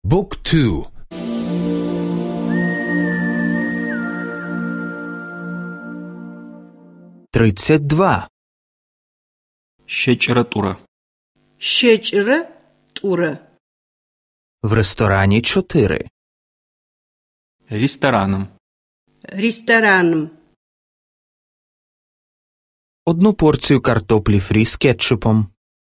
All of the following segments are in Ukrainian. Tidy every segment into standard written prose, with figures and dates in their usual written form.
บุ๊กทูтридцать два щечера тура. Щечера тура. в ресторані 4 Рестораном. Рестораном. одну порцію картоплі фрі з кетчупом,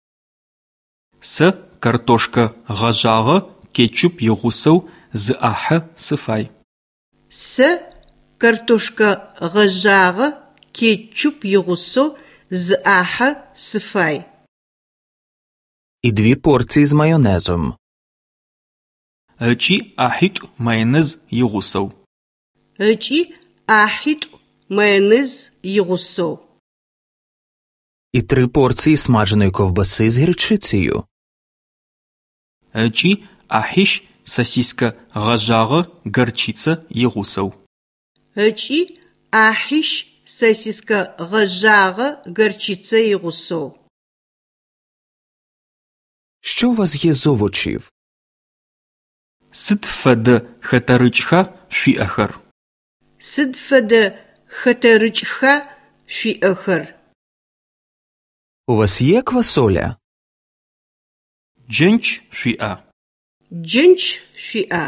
С картошка гъэжъагъэ кетчуп игъусэу зыӏахьэ сыфай. С картошка гъэжъагъэ кетчуп игъусэу зыӏахьэ сыфай. і 2 порції з майонезом, Ыкӏи ӏахьитӏу майонез игъусэу. Ыкӏи ӏахьитӏу майонез игъусэу. і 3 порції смаженої ковбаси з гірчицею, Ыкӏи ӏахьищ сосиска гъэжъагъэ горчицэ игъусэу. Ыкӏи ӏахьищ сосиска гъэжъагъэ горчицэ игъусэу. Що у вас є з овочів? Сыд фэдэ хэтэрыкӏха шъуиӏэхэр? Сыд фэдэ хэтэрыкӏха шъуиӏэхэр? У вас є квасоля? Джэнч шъуиӏа? Джэнч шъуиӏа?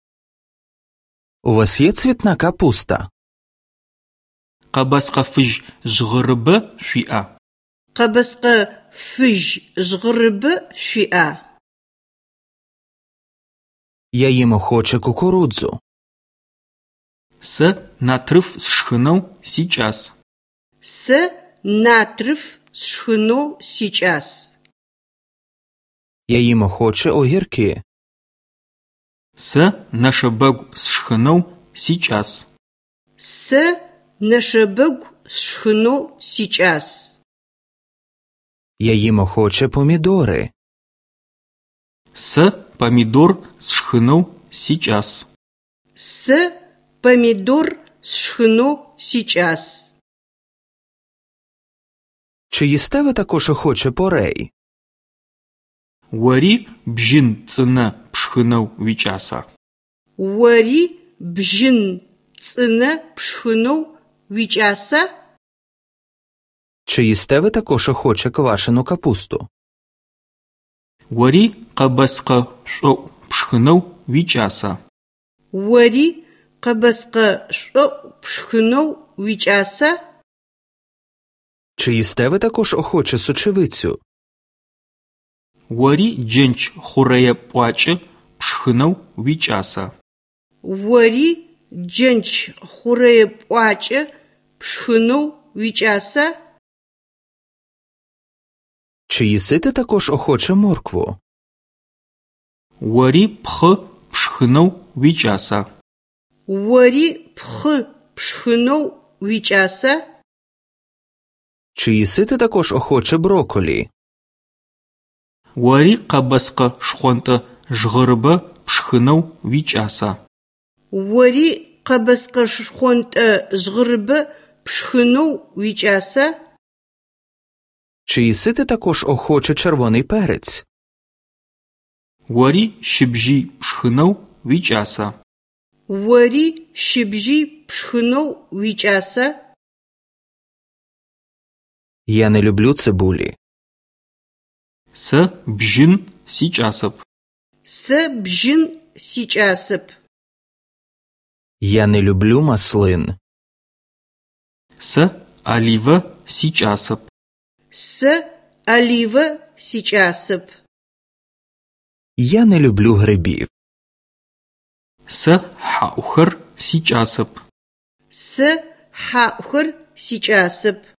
У вас є цвітна капуста? Къэбэскъэ фыжь жьгъырыбэ шъуиӏа? Къэбэскъэ фыжь жьгъырыбэ шъуиӏа? Я їм охоче кукурудзу. Сэ натрыф сшхынэу сикӏас. Сэ натрыф сшхынэу сикӏас. Я їм охоче огірки. Сэ нэшэбэгу сшхынэу сикӏас. Сэ нэшэбэгу сшхынэу сикӏас. Я їм охоче помідори. Сэ помидор сшхынэу сикӏас. Сэ помидор сшхынэу сикӏас. Чи їсте ви також охоче порей? Ори бжьын цӏынэ пшхынэу уикӏаса? Ори бжьын цӏынэ пшхынэу уикӏаса? Чи їсте ви також охоче квашену капусту? Ори къэбэскъэ шӏоӏу пшхынэу уикӏаса? Ори къэбэскъэ шӏоӏу пшхынэу уикӏаса? Чи їсте ви також охоче сочевицю? Ори джэнч хъурэе пӏуакӏэ пшхынэу уикӏаса? Ори джэнч хъурэе пӏуакӏэ пшхынэу уикӏаса? Чи їсите також охоче моркву? Ори пхъы пшхынэу уикӏаса? Ори пхъы пшхынэу уикӏаса? Чи їсите також охоче брокколі? Ори къэбэскъэ шхъуантӏэ жьгъырыбэ пшхынэу уикӏаса? Ори къэбэскъэ шхъуантӏэ жьгъырыбэ пшхынэу уикӏаса? Чи їсите також охоче червоний перець? Ори щыбжьый пшхынэу уикӏаса? Ори щыбжьый пшхынэу уикӏаса? Я не люблю цибулі. Сэ бжьын сикӏасэп. Сэ бжьын сикӏасэп. Я не люблю маслин. Сэ оливэ сикӏасэп. Сэ оливэ сикӏасэп. Я не люблю грибів. Сэ хьаӏухэр сикӏасэп. Сэ хьаӏухэр сикӏасэп.